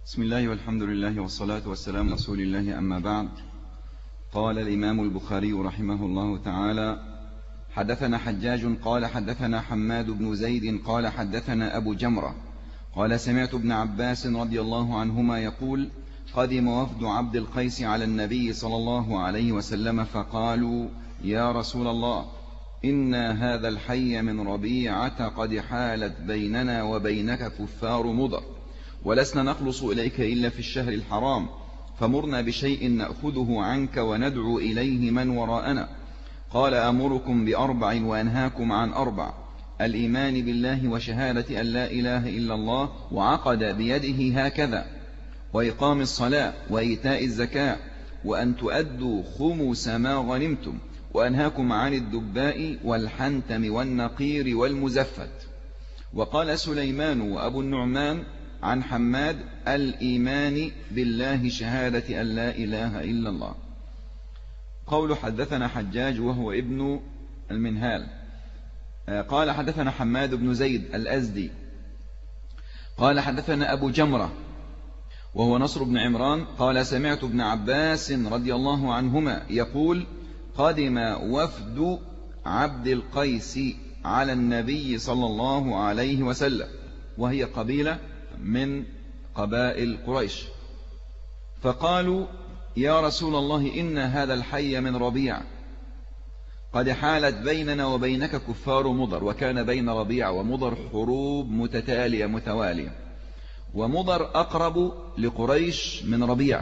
بسم الله والحمد لله والصلاة والسلام رسول الله، أما بعد. قال الإمام البخاري رحمه الله تعالى: حدثنا حجاج قال حدثنا حماد بن زيد قال حدثنا أبو جمرة قال سمعت ابن عباس رضي الله عنهما يقول: قدم وفد عبد القيس على النبي صلى الله عليه وسلم فقالوا: يا رسول الله، إن هذا الحي من ربيعة قد حالت بيننا وبينك كفار مضر، ولسنا نخلص إليك إلا في الشهر الحرام، فمرنا بشيء نأخذه عنك وندعو إليه من وراءنا. قال: أمركم بأربع وأنهاكم عن أربع: الإيمان بالله وشهادة أن لا إله إلا الله، وعقد بيده هكذا، وإقام الصلاة وإيتاء الزكاة، وأن تؤدوا خمس ما غنمتم، وأنهاكم عن الدباء والحنتم والنقير والمزفت. وقال سليمان وأبو النعمان عن حماد: الإيمان بالله شهادة أن لا إله إلا الله. قول حدثنا حجاج وهو ابن المنهال قال حدثنا حماد بن زيد الأزدي قال حدثنا أبو جمرة وهو نصر بن عمران قال سمعت ابن عباس رضي الله عنهما يقول: قدم وفد عبد القيس على النبي صلى الله عليه وسلم، وهي قبيلة من قبائل قريش، فقالوا: يا رسول الله، إن هذا الحي من ربيع قد حالت بيننا وبينك كفار مضر. وكان بين ربيع ومضر حروب متتالية متوالية، ومضر أقرب لقريش من ربيع،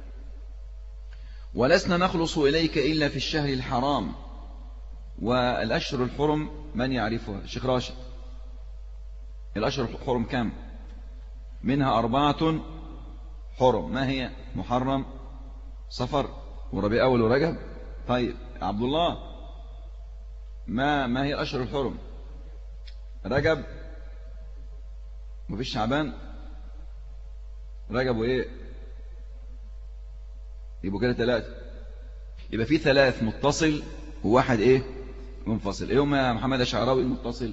ولسنا نخلص إليك إلا في الشهر الحرام. والأشهر الحرم من يعرفها؟ شيخ راشد، الأشهر الحرم كم؟ منها 4 حرم. ما هي؟ محرم، صفر، وربيع أول ورجب. طيب عبد الله، ما هي الأشهر الحرم؟ رجب، مفيش شعبان، رجب وإيه؟ يبقوا كده 3. يبقى في 3 متصل وواحد إيه؟ منفصل. إيه هم يا محمد الشعراوي المتصل؟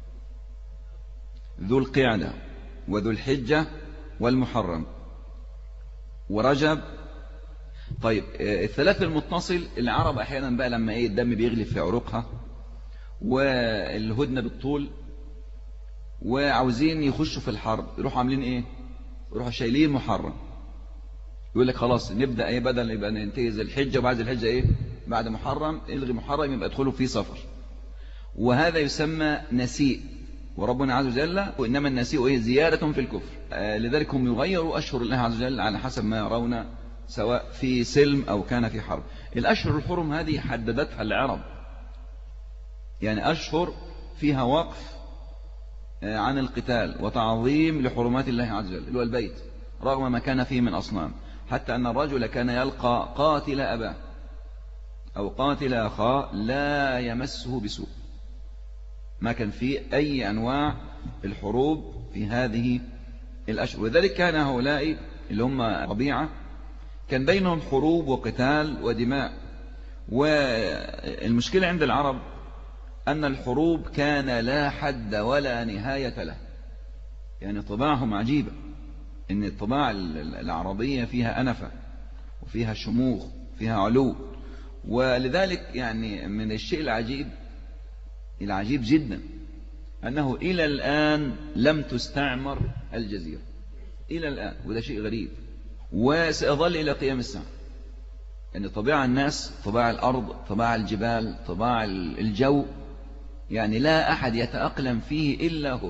ذو القعدة وذو الحجة والمحرم ورجب. طيب ال3 المتصل، العرب أحيانا بقى لما إيه الدم بيغلي في عروقها والهدنة بالطول وعاوزين يخشوا في الحرب، يروحوا عاملين إيه؟ يروحوا شايلين محرم، يقول لك خلاص نبدأ إيه، بدل يبقى ننتهي ذي الحجة وبعد ذي الحجة إيه؟ بعد محرم الغي محرم، يبقى ادخلوا في صفر. وهذا يسمى نسيء، وربنا عز وجل: وإنما النسيء إيه؟ زيادة في الكفر. لذلك هم يغيروا أشهر الله عز وجل على حسب ما يرون، سواء في سلم أو كان في حرب. الأشهر الحرم هذه حددتها العرب، يعني أشهر فيها وقف عن القتال وتعظيم لحرمات الله عز وجل، اللي هو البيت، رغم ما كان فيه من أصنام، حتى أن الرجل كان يلقى قاتل أباه أو قاتل أخاه لا يمسه بسوء. ما كان فيه أي أنواع الحروب في هذه الأشهر. وذلك كان هؤلاء اللي هم ربيعة كان بينهم حروب وقتال ودماء. والمشكلة عند العرب أن الحروب كان لا حد ولا نهاية له، يعني طباعهم عجيبة، إن الطباع العربية فيها أنفة وفيها شموخ وفيها علو. ولذلك يعني من الشيء العجيب جدا أنه إلى الآن لم تستعمر الجزيرة إلى الآن، وده شيء غريب وسيظل إلى قيام الساعة. يعني طباع الناس، طباع الأرض، طباع الجبال، طباع الجو، يعني لا أحد يتأقلم فيه إلا هو.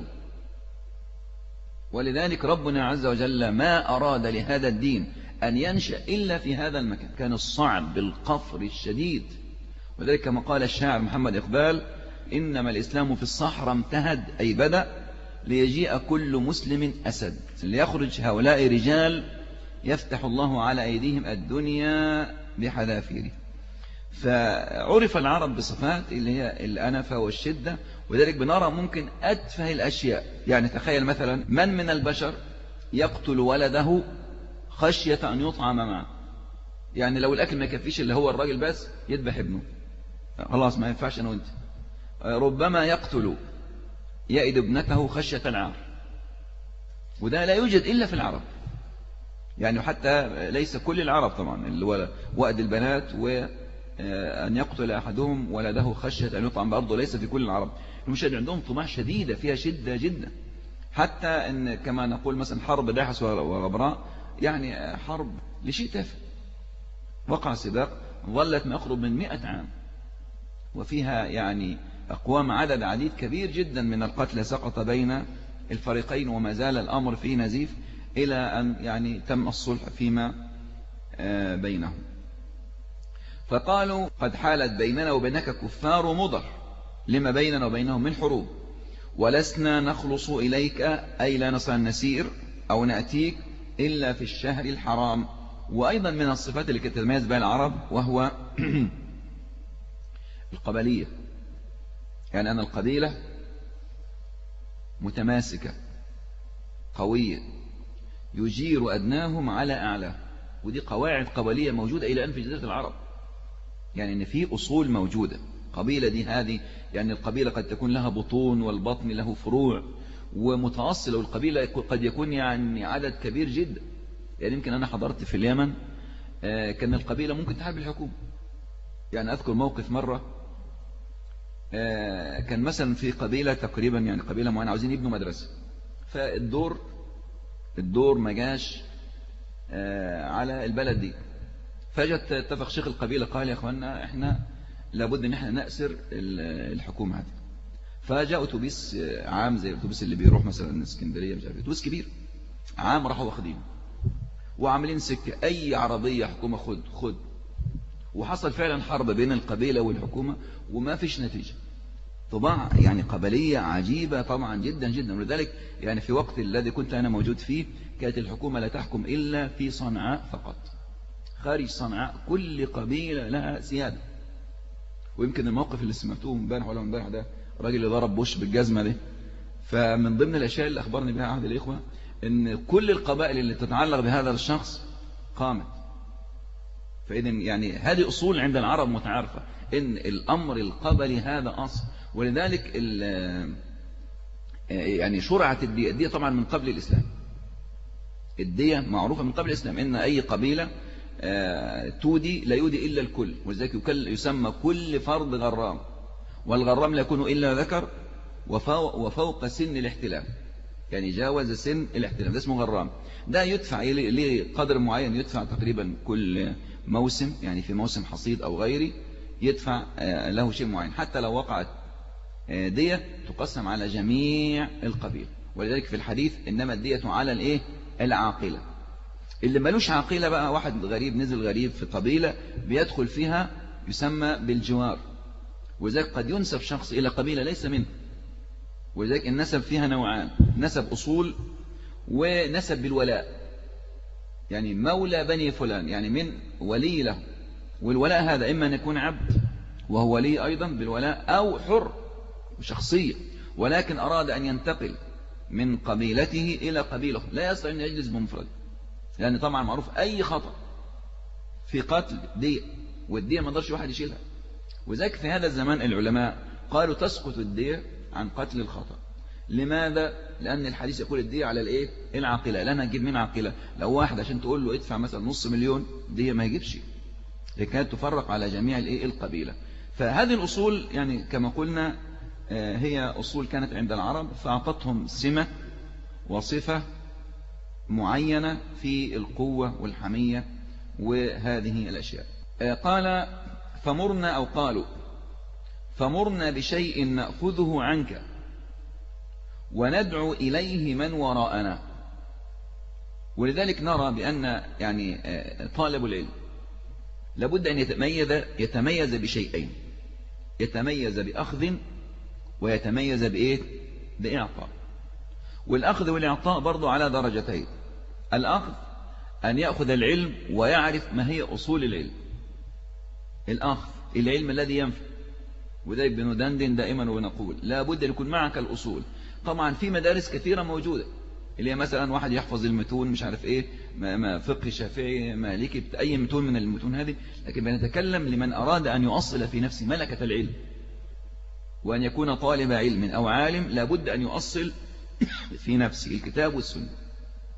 ولذلك ربنا عز وجل ما أراد لهذا الدين أن ينشأ إلا في هذا المكان، كان الصعب بالقفر الشديد. وذلك كما قال الشاعر محمد إقبال: إنما الإسلام في الصحراء امتهد، أي بدأ ليجيء كل مسلم أسد. ليخرج هؤلاء رجال يفتح الله على أيديهم الدنيا بحذافيره. فعرف العرب بصفات اللي هي الأنفة والشدة. وذلك بنرى ممكن أتفه الأشياء، يعني تخيل مثلا من البشر يقتل ولده خشية أن يطعم معه، يعني لو الأكل ما يكفيش اللي هو الراجل بس يذبح ابنه، خلاص ما ينفعش أنا وانت. ربما يقتل يئد ابنته خشية العار، وده لا يوجد إلا في العرب. يعني حتى ليس كل العرب طبعا، اللي هو وأد البنات وأن يقتل أحدهم ولده خشية أن يطعم بأرضه، ليس في كل العرب. المشاهد عندهم طموح شديدة فيها شدة جدا، حتى أن كما نقول مثلا حرب داحس وغبراء، يعني حرب لشيء تافه، وقع سباق ظلت ما يقرب من 100 عام، وفيها يعني أقوام عدد عديد كبير جدا من القتلى سقط بين الفريقين، وما زال الأمر فيه نزيف إلى أن يعني تم الصلح فيما بينهم. فقالوا قد حالت بيننا وبينك كفار مضر لما بيننا وبينهم من حروب، ولسنا نخلص إليك، أي لا نستطيع أن نسير أو نأتيك إلا في الشهر الحرام. وأيضا من الصفات اللي كانت تتميز بها العرب وهو القبلية، يعني أن القبيلة متماسكة قوية يجير أدناهم على أعلاه، ودي قواعد قبلية موجودة إلى الآن في جزيرة العرب، يعني أن في أصول موجودة. قبيلة دي هذه يعني القبيلة قد تكون لها بطون والبطن له فروع ومتأصلة، والقبيلة قد يكون يعني عدد كبير جدا. يعني يمكن أنا حضرت في اليمن كان القبيلة ممكن تحارب الحكومة. يعني أذكر موقف مرة كان مثلا في قبيلة تقريبا، يعني قبيلة معينة عاوزين يبنوا مدرسة، فالدور ما جاش على البلد دي، فجت اتفق شيخ القبيلة قال يا أخوانا احنا لابد ان احنا نأسر الحكومة هذه. فجاء اتوبيس عام زي الاتوبيس اللي بيروح مثلا اسكندرية، مش عارف اتوبيس كبير عام، راحوا واخدينه وعاملين سكة أي عربية حكومة خد. وحصل فعلا حرب بين القبيلة والحكومة وما فيش نتيجة. طبعا يعني قبلية عجيبة طبعا جدا جدا. ولذلك يعني في وقت الذي كنت أنا موجود فيه كانت الحكومة لا تحكم إلا في صنعاء فقط، خارج صنعاء كل قبيلة لها سيادة. ويمكن الموقف اللي سمعتوه امبارح ولا امبارح ده، الراجل اللي ضرب بوش بالجزمة ده، فمن ضمن الأشياء اللي أخبرني بها أحد الإخوة إن كل القبائل اللي تتعلق بهذا الشخص قامت. فإذن يعني هذه أصول عند العرب متعارفة إن الأمر القبلي هذا أصل. ولذلك يعني شرعت الدية طبعا من قبل الإسلام. الدية معروفة من قبل الإسلام، إن أي قبيلة تودي لا يودي إلا الكل، ولذلك يسمى كل فرد غرام، والغرام لا يكون إلا ذكر وفوق سن الاحتلام، يعني جاوز سن الاحتلام، ده اسمه غرام. ده يدفع لقدر معين، يدفع تقريبا كل موسم، يعني في موسم حصيد أو غيره يدفع له شيء معين. حتى لو وقعت دية تقسم على جميع القبيل. ولذلك في الحديث إنما الدية على العاقلة. اللي ملوش عاقلة بقى، واحد غريب نزل غريب في قبيلة بيدخل فيها، يسمى بالجوار. وذلك قد ينسب شخص إلى قبيلة ليس منه. وذلك النسب فيها نوعان، نسب أصول ونسب بالولاء، يعني مولى بني فلان، يعني من ولي له. والولاء هذا إما أن يكون عبد وهو ولي أيضا بالولاء، أو حر شخصية ولكن أراد أن ينتقل من قبيلته إلى قبيله، لا يستطيع أن يجلس بمفرد، لأن طبعا معروف أي خطأ في قتل دية، والدية ما قدرش واحد يشيلها. وذلك في هذا الزمان العلماء قالوا تسقط الدية عن قتل الخطأ. لماذا؟ لأن الحديث يقول الدية على العاقلة. لا نجيب من عاقلة، لو واحد عشان تقول له ادفع مثلا $500,000 دية ما يجيبش، لكانت تفرق على جميع القبيلة. فهذه الأصول يعني كما قلنا هي أصول كانت عند العرب، فأعطتهم سمة وصفة معينة في القوة والحمية وهذه الأشياء. قال فمرنا، أو قالوا فمرنا بشيء نأخذه عنك وندعو إليه من وراءنا. ولذلك نرى بأن يعني طالب العلم لابد أن يتميز بشيئين، يتميز بأخذ ويتميز بإعطاء. والأخذ والإعطاء برضو على درجتين. الأخذ أن يأخذ العلم ويعرف ما هي أصول العلم، الأخذ العلم الذي ينفع. وذلك بندندن دائما ونقول لا بد أن يكون معك الأصول. طبعا في مدارس كثيرة موجودة، اللي هي مثلا واحد يحفظ المتون مش عارف ما فقه شافعي مالكي أي متون من المتون هذه، لكن بنتكلم لمن أراد أن يؤصل في نفسه ملكة العلم، وأن يكون طالب علم أو عالم لا بد أن يؤصل في نفسه الكتاب والسنة.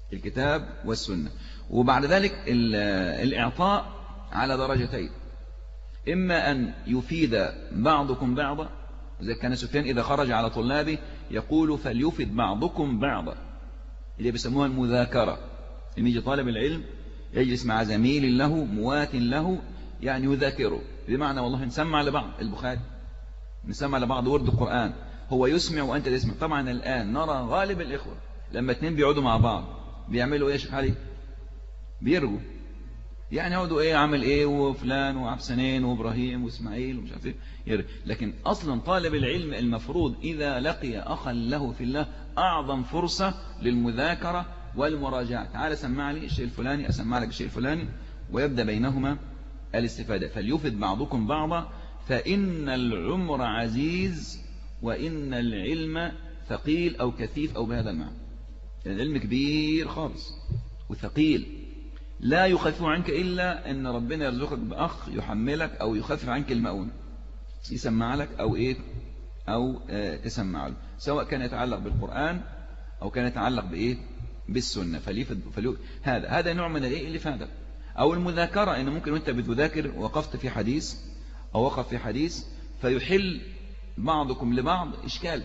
الكتاب والسنة. وبعد ذلك الإعطاء على درجتين، إما أن يفيد بعضكم بعضا، زي كان سفيان إذا خرج على طلابه يقول فليفيد بعضكم بعضا، اللي بيسموها المذاكرة، إن يجي طالب العلم يجلس مع زميل له موات له يعني يذاكره، بمعنى والله نسمع لبعض البخاري، نسمع لبعض ورد القرآن، هو يسمع وأنت تسمع. طبعا الآن نرى غالب الإخوة لما اتنين بيقعدوا مع بعض بيعملوا إيه يا شيخ علي؟ بيرجوا، يعني يقعدوا إيه عمل إيه وفلان وعبد سنين وإبراهيم وإسماعيل ومش عارف إيه. لكن أصلا طالب العلم المفروض إذا لقي أخا له في الله أعظم فرصة للمذاكرة والمراجعة، تعال سمع لي الشيء الفلاني أسمع لك الشيء الفلاني، ويبدأ بينهما الاستفادة. فليفد بعضكم بعضا فإن العمر عزيز وإن العلم ثقيل أو كثيف أو بهذا المعنى. العلم كبير خالص وثقيل، لا يخفف عنك إلا أن ربنا يرزقك بأخ يحملك أو يخفف عنك المؤونة، يسمع لك أو إيه أو تسمع له، سواء كان يتعلق بالقرآن أو كان يتعلق بإيه بالسنة. هذا نوع من الإيه اللي فاده. أو المذاكرة، إن ممكن وأنت بتذاكر وقفت في حديث أو وقف في حديث فيحل بعضكم لبعض إشكال،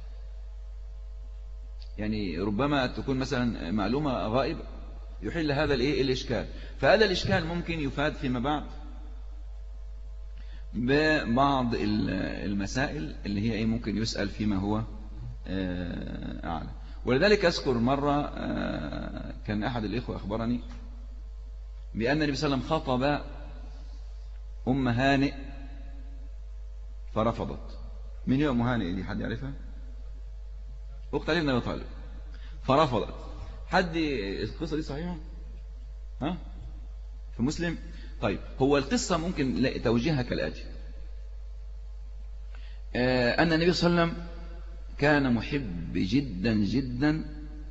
يعني ربما تكون مثلا معلومة غائبة يحل هذا الإيه الإشكال، فهذا الإشكال ممكن يفاد فيما بعد ببعض المسائل اللي هي إيه ممكن يسأل فيما هو أعلى. ولذلك أذكر مرة كان أحد الإخوة أخبرني بأن النبي صلى الله عليه وسلم خطب أم هانئ فرفضت. من هي أم هانئ دي؟ حد يعرفها؟ أخت علي بن أبي طالب. فرفضت. حد القصة دي صحيحة؟ ها؟ في مسلم؟ طيب هو القصة ممكن توجيهها كالآتي: أن النبي صلى الله عليه وسلم كان محب جدا جدا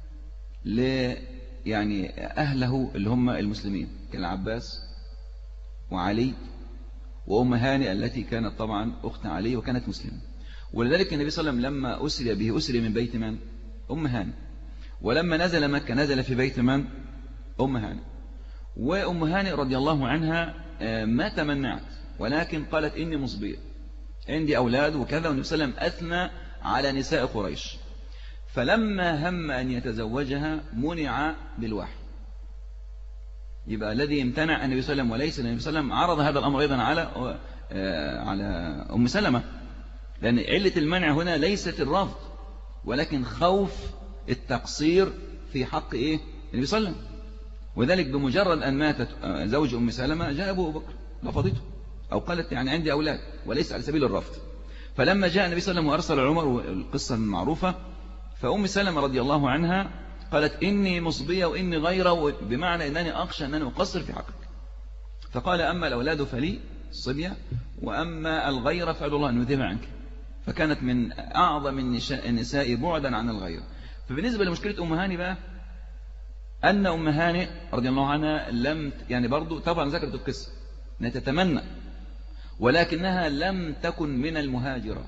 يعني أهله اللي هم المسلمين كالعباس وعلي وأم هانئ التي كانت طبعا أخت علي وكانت مسلمة. ولذلك النبي صلى الله عليه وسلم لما أسري به أسري من بيت من؟ أم هانئ. ولما نزل مكة نزل في بيت من؟ أم هانئ. وأم هانئ رضي الله عنها ما تمنعت، ولكن قالت إني مصبية عندي أولاد وكذا، والنبي صلى الله عليه وسلم أثنى على نساء قريش. فلما هم أن يتزوجها منع بالوحي. يبقى الذي امتنع النبي صلى الله عليه وسلم وليس النبي صلى الله عليه وسلم، عرض هذا الأمر أيضا على أم سلمة، لأن علة المنع هنا ليست الرفض ولكن خوف التقصير في حق إيه النبي صلى الله عليه وسلم. وذلك بمجرد أن ماتت زوج أم سلمة جاء أبو بكر رفضته أو قالت يعني عندي أولاد، وليس على سبيل الرفض. فلما جاء النبي صلى الله عليه وسلم وأرسل عمر، والقصة المعروفة، فأم سلمة رضي الله عنها قالت إني مصبية وإني غيره، بمعنى أنني أخشى أنني أقصر في حقك. فقال أما الأولاد فلي الصبية وأما الغير فأدعو الله أن يذهب عنك. فكانت من أعظم النساء بعدا عن الغير. فبالنسبة لمشكلة أم هانئ بقى، أن أم هانئ رضي الله عنها لم يعني برضو طبعا ذكرت القصة أنها تتمنى، ولكنها لم تكن من المهاجرات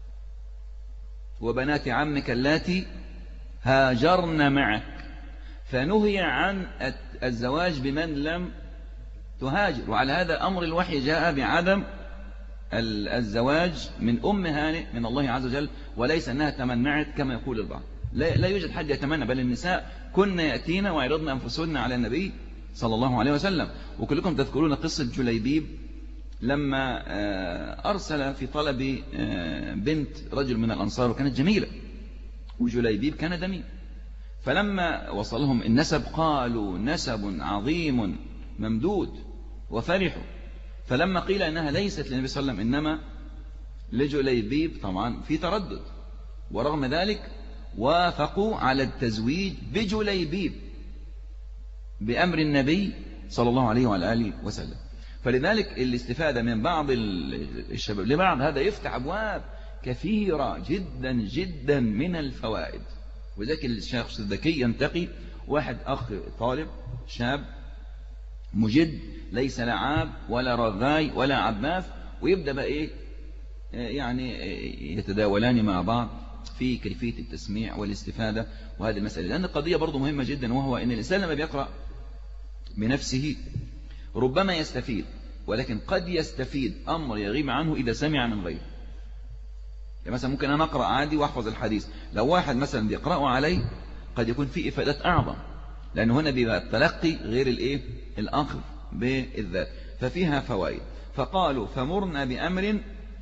وبنات عمك اللاتي هاجرن معك، فنهي عن الزواج بمن لم تهاجر. وعلى هذا أمر الوحي جاء بعدم الزواج من أم هانئ من الله عز وجل، وليس أنها تمنعت كما يقول البعض. لا يوجد حد يتمنى، بل النساء كن يأتين ويعرضن أنفسهن على النبي صلى الله عليه وسلم. وكلكم تذكرون قصة جليبيب لما أرسل في طلب بنت رجل من الأنصار وكانت جميلة، وجليبيب كان دميم. فلما وصلهم النسب قالوا نسب عظيم ممدود وفرحوا. فلما قيل أنها ليست للنبي صلى الله عليه وسلم إنما لجليبيب، طبعا في تردد، ورغم ذلك وافقوا على التزويج بجليبيب بأمر النبي صلى الله عليه وعلى آله وسلم. فلذلك الاستفادة من بعض الشباب لبعض هذا يفتح أبواب كثيرة جدا جدا من الفوائد. وذلك الشخص الذكي ينتقي واحد أخ طالب شاب مجد ليس لعاب ولا رغاي ولا عباث، ويبدأ بقى إيه يعني يتداولان مع بعض في كيفية التسميع والاستفادة وهذه المسألة، لأن القضية برضو مهمة جدا، وهو أن الإنسان لما بيقرأ بنفسه ربما يستفيد، ولكن قد يستفيد أمر يغيب عنه إذا سمع من غيره. يعني مثلا ممكن أنا أقرأ عادي وأحفظ الحديث، لو واحد مثلا بيقرأه عليه قد يكون فيه إفادات أعظم، لأن هنا بيبقى التلقي غير الأخذ بالذات، ففيها فوائد. فقالوا فمرنا بأمر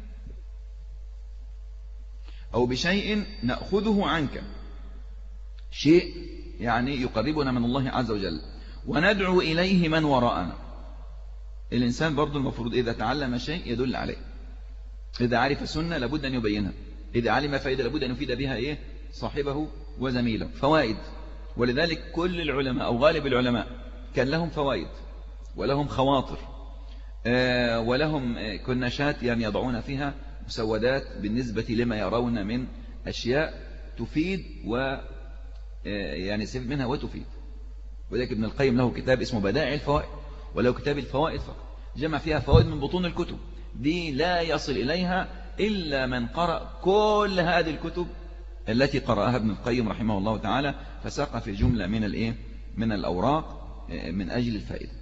أو بشيء نأخذه عنك، شيء يعني يقربنا من الله عز وجل، وندعو إليه من وراءنا. الإنسان برضو المفروض إذا تعلم شيء يدل عليه، إذا عرف سنة لابد أن يبينها، إذا علم فائدة لابد أن يفيد بها صاحبه وزميله، فوائد. ولذلك كل العلماء أو غالب العلماء كان لهم فوائد ولهم خواطر ولهم كنشات يعني يضعون فيها مسودات بالنسبة لما يرون من أشياء تفيد يعني يستفيد منها وتفيد. وذلك ابن القيم له كتاب اسمه بدائع الفوائد، وله كتاب الفوائد فقط، جمع فيها فوائد من بطون الكتب دي لا يصل إليها إلا من قرأ كل هذه الكتب التي قرأها ابن القيم رحمه الله تعالى، فساق في جملة من الأوراق من أجل الفائدة.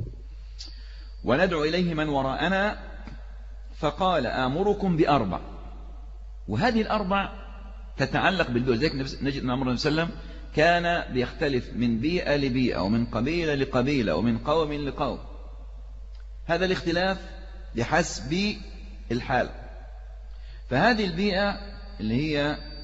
وندعو إليه من وراءنا، فقال آمركم بأربع، وهذه الأربع تتعلق بالبيئة. ذلك نجد أن عمر صلى الله عليه وسلم كان بيختلف من بيئة لبيئة ومن قبيلة لقبيلة ومن قوم لقوم، هذا الاختلاف بحسب الحال. فهذه البيئة اللي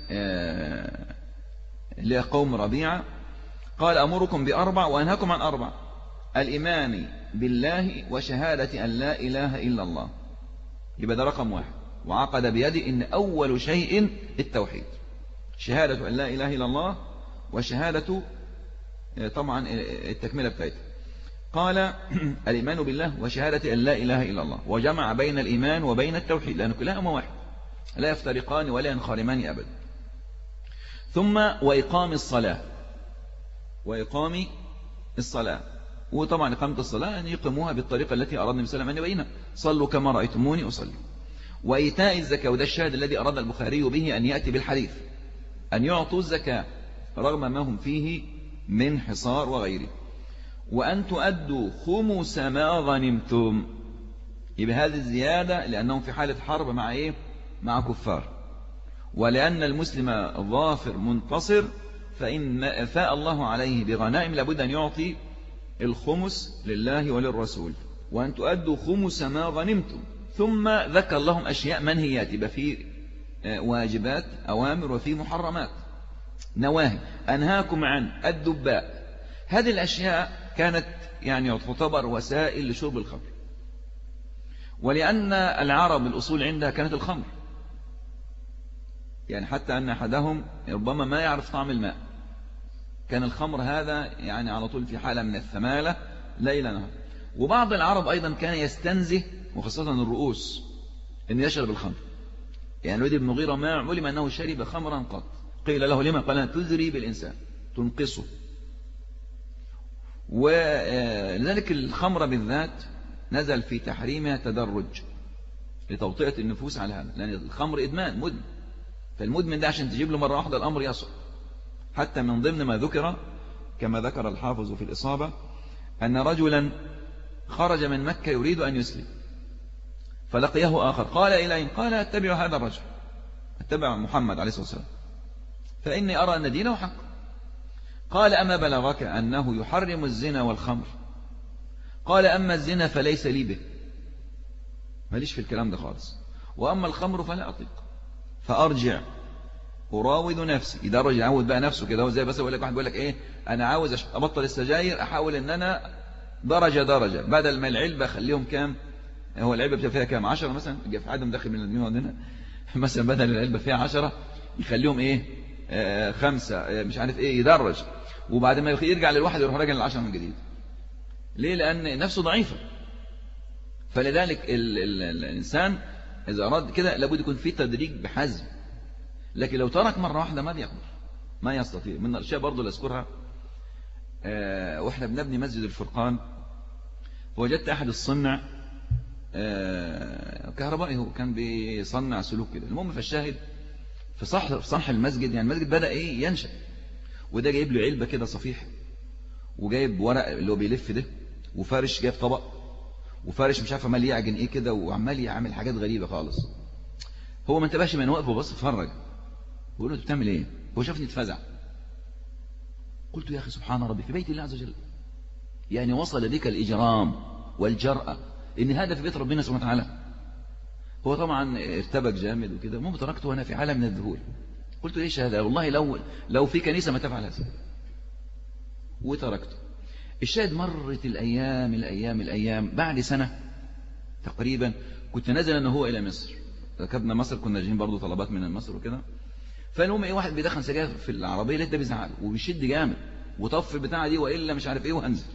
هي قوم ربيعة قال أمركم بأربع وأنهاكم عن أربع: الإيمان بالله وشهادة أن لا إله إلا الله. يبقى ده رقم واحد، وعقد بيده إن أول شيء التوحيد، شهادة أن لا إله إلا الله، وشهادة طبعا التكملة بتاعتها. قال الإيمان بالله وشهادة أن لا إله إلا الله، وجمع بين الإيمان وبين التوحيد، لأن كلاهما واحد لا يفترقان ولا ينخرمان أبدا. ثم وإقام الصلاة، وإقام الصلاة، وطبعا إقامة الصلاة أن يقيموها بالطريقة التي أراد النبي صلى الله عليه وسلم أن يبينها: صلوا كما رأيتموني أصلي. وإيتاء الزكاة، وده الشاهد الذي أراد البخاري به أن يأتي بالحديث، أن يعطوا الزكاة رغم ما هم فيه من حصار وغيره. وأن تؤدوا خمس ما غنمتم. يبقى هذه الزيادة لأنهم في حالة حرب مع كفار، ولأن المسلم ظافر منتصر، فإن فاء الله عليه بغنائم لابد أن يعطي الخمس لله وللرسول. وأن تؤدوا خمس ما غنمتم. ثم ذكر لهم أشياء منهيات، يبقى في واجبات أوامر وفي محرمات نواهي. أنهاكم عن الدباء. هذه الأشياء كانت يعني تعتبر وسائل لشرب الخمر، ولأن العرب الأصول عندها كانت الخمر، يعني حتى أن أحدهم ربما ما يعرف طعم الماء، كان الخمر هذا يعني على طول في حالة من الثمالة ليلا نهار. وبعض العرب أيضا كان يستنزه، وخاصة الرؤوس، أن يشرب الخمر. يعني الوليد بن المغيرة ما علم أنه شرب خمرا قط، قيل له لما؟ قال تزري بالإنسان، تنقصه. ولذلك الخمر بالذات نزل في تحريمها تدرج لتوطئة النفوس على هذا، لأن الخمر إدمان مدمن، فالمدمن ده عشان تجيب له مرة واحدة الأمر يصعب. حتى من ضمن ما ذكر كما ذكر الحافظ في الإصابة أن رجلا خرج من مكة يريد أن يسلم، فلقيه آخر قال إليه، قال اتبع هذا الرجل، اتبع محمد عليه الصلاة والسلام، فإني أرى أن دينه حق. قال أما بلغك أنه يحرم الزنا والخمر؟ قال أما الزنا فليس لي به، ماليش في الكلام ده خالص، وأما الخمر فلا أطيق، فأرجع أراود نفسي. إذا رجع يعود بقى نفسه كده، زي بس يقول لك واحد بيقول لك إيه، أنا عاوز أبطل السجاير، أحاول أن أنا درجة بدل ما العلبة خليهم كام، هو العلبة بتبقى فيها كام 10 مثلا، يجي في عدم داخل من المياه هنا مثلا، بدل العلبة فيها 10 يخليهم إيه 5 مش عارف إيه، يدرج، وبعد ما يرجع للواحد يروح راجع لل10 من جديد. ليه؟ لأن نفسه ضعيفة. فلذلك الإنسان إذا أراد كده لابد يكون فيه تدريج بحزم، لكن لو ترك مرة واحدة ما بيقدر، ما يستطيع. من الأشياء برضو اللي أذكرها، وإحنا بنبني مسجد الفرقان، وجدت أحد الصنع كهربائي، هو كان بيصنع سلوك كده. المهم فالشاهد في صح المسجد، يعني المسجد بدأ إيه ينشأ، وده جايب له علبة كده صفيح، وجايب ورق اللي هو بيلف ده، وفارش جايب طبق، وفارش مش عارف عمال يعجن ايه كده، وعمال يعمل حاجات غريبة خالص. هو ما انتبهش من واقف وبص اتفرج، بقول له انت بتعمل ايه؟ هو شافني اتفزع. قلت يا اخي سبحان ربي في بيت الله عز وجل، يعني وصل بك الإجرام والجرأة إن هذا في بيت ربنا سبحانه وتعالى. هو طبعا ارتبك جامد وكده، المهم تركته وأنا في حالة من الذهول. قلت ليش هذا؟ والله لو في كنيسة ما تفعل هذا، وتركته. الشاهد مرت الأيام بعد سنة تقريبا كنت نازل أنه هو إلى مصر، ركبنا مصر، كنا جايين برضو طلبات من مصر وكده. فالمهم ايه، واحد بيدخن سجاير في العربية، لقيت ده بيزعل وبيشد جامد وطف البتاعة دي وإلا مش عارف ايه وهنزل.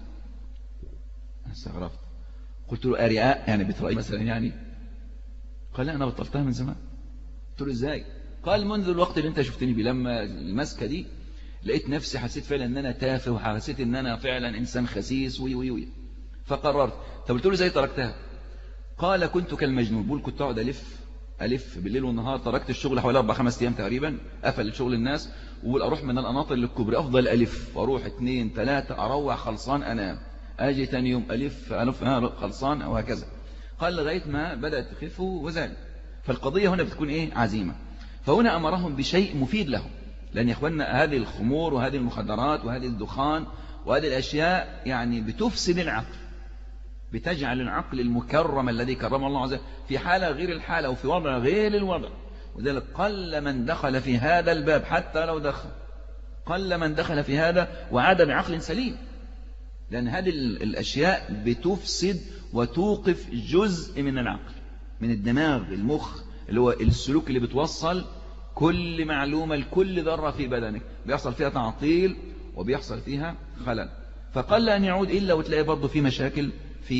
أنا استغربت، قلت له أرياء يعني بترأي مثلا يعني؟ قال لا أنا بطلتها من زمان. قلت له إزاي؟ قال منذ الوقت اللي أنت شفتني بيه، لما المسكة دي لقيت نفسي حسيت فعلا أن أنا تافه، وحسيت أن أنا فعلا إنسان خسيس وي. فقررت. طب قلت له إزاي تركتها؟ قال كنت كالمجنون، بقول كنت أقعد ألف بالليل والنهار، تركت الشغل حوالي 4-5 أيام تقريبا، قفل شغل الناس، وأقول أروح من القناطر للكوبري، أفضل ألف وأروح 2-3، أروح خلصان أنام، أجي تاني يوم ألف خلصان وهكذا. قال لغاية ما بدأت تخف وزال. فالقضية هنا بتكون إيه؟ عزيمة. فهنا أمرهم بشيء مفيد لهم، لأن يا إخواننا هذه الخمور وهذه المخدرات وهذه الدخان وهذه الأشياء يعني بتفسد العقل، بتجعل العقل المكرم الذي كرمه الله عز وجل في حالة غير الحالة وفي وضع غير الوضع. وذلك قل من دخل في هذا الباب حتى لو دخل، قل من دخل في هذا وعاد بعقل سليم، لأن هذه الأشياء بتفسد وتوقف جزء من العقل، من الدماغ، المخ، اللي هو السلوك اللي بتوصل كل معلومة لكل ذرة في بدنك، بيحصل فيها تعطيل وبيحصل فيها خلل. فقل أن يعود إلا وتلاقي برضه في مشاكل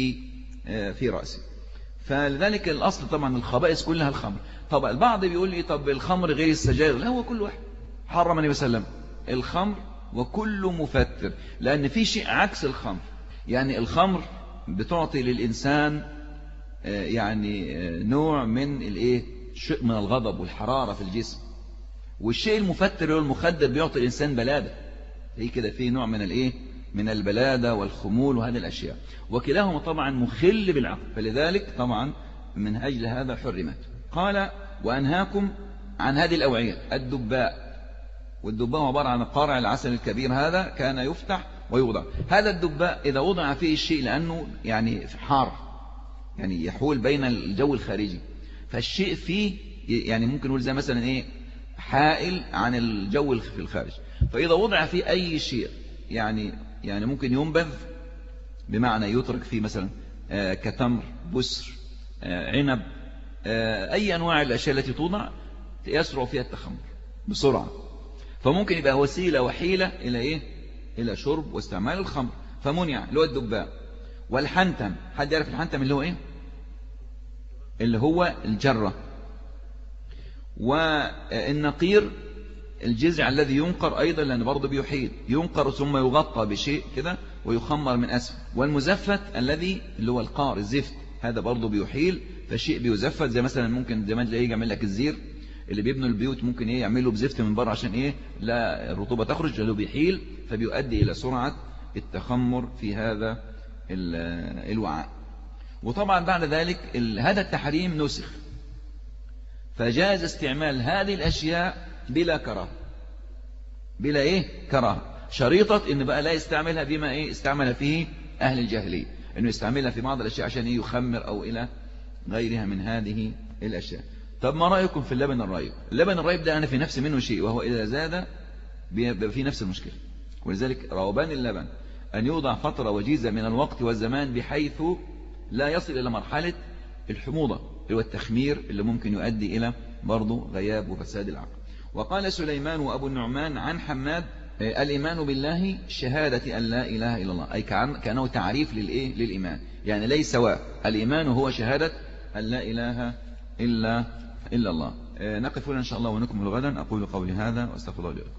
في رأسي. فلذلك الأصل طبعا الخبائث كلها الخمر. طبعا البعض بيقول لي طب الخمر غير السجاير؟ لا، هو كل واحد حرم النبي صلى الله عليه وسلم الخمر وكل مفتر، لأن في شيء عكس الخمر. يعني الخمر بتعطي للإنسان يعني نوع من الايه، شيء من الغضب والحرارة في الجسم، والشيء المفتر والمخدر بيعطي الإنسان بلادة، هي كده في نوع من الايه، من البلادة والخمول وهذه الأشياء، وكلاهما طبعا مخل بالعقل، فلذلك طبعا من أجل هذا حرمت. قال وأنهاكم عن هذه الأوعية، الدباء. والدباء عبارة عن قارع العسل الكبير، هذا كان يفتح ويوضع. هذا الدباء إذا وضع فيه الشيء، لأنه يعني حار، يعني يحول بين الجو الخارجي، فالشيء فيه يعني ممكن نقول زي مثلا ايه، حائل عن الجو في الخارج. فإذا وضع فيه أي شيء يعني ممكن ينبذ، بمعنى يترك فيه مثلا كتمر، بسر، عنب، أي أنواع الأشياء التي توضع يسرع فيها التخمر بسرعة، فممكن يبقى وسيلة وحيلة إلى إيه، إلى شرب واستعمال الخمر، فمنع اللي هو الدباء. والحنتم، حد يعرف الحنتم اللي هو إيه؟ اللي هو الجرة. والنقير الجذع الذي ينقر أيضا، لأن برضه بيحيد، ينقر ثم يغطى بشيء كده ويخمر من أسفل. والمزفت الذي اللي هو القار، الزفت، هذا برضه بيحيل، فشيء بيزفت، زي مثلا ممكن زمان تلاقيه يعمل لك الزير اللي بيبنوا البيوت، ممكن ايه يعملوا بزفت من بره عشان ايه، لا الرطوبة تخرج، لأنه بيحيل، فبيؤدي إلى سرعة التخمر في هذا الوعاء. وطبعا بعد ذلك هذا التحريم نسخ، فجاز استعمال هذه الأشياء بلا كراهة، بلا ايه كراهة، شريطة ان بقى لا يستعملها بما ايه استعمل فيه اهل الجاهلية، انه يستعملها في بعض الاشياء عشان ايه يخمر او الى غيرها من هذه الاشياء. طب ما رأيكم في اللبن الرايب؟ اللبن الرايب ده انا في نفسي منه شيء، وهو اذا زاد بيبقى في نفس المشكلة. ولذلك روبان اللبن ان يوضع فترة وجيزة من الوقت والزمان بحيث لا يصل الى مرحلة الحموضة اللي هو التخمير، اللي ممكن يؤدي الى برضه غياب وفساد العقل. وقال سليمان وأبو النعمان عن حماد الإيمان بالله شهادة أن لا إله إلا الله، أي كأنه تعريف للإيه؟ للإيمان، يعني ليس سواء، الإيمان هو شهادة أن لا إله إلا الله. نقف هنا إن شاء الله ونكمل غدا. أقول قولي هذا وأستغفر الله لكم.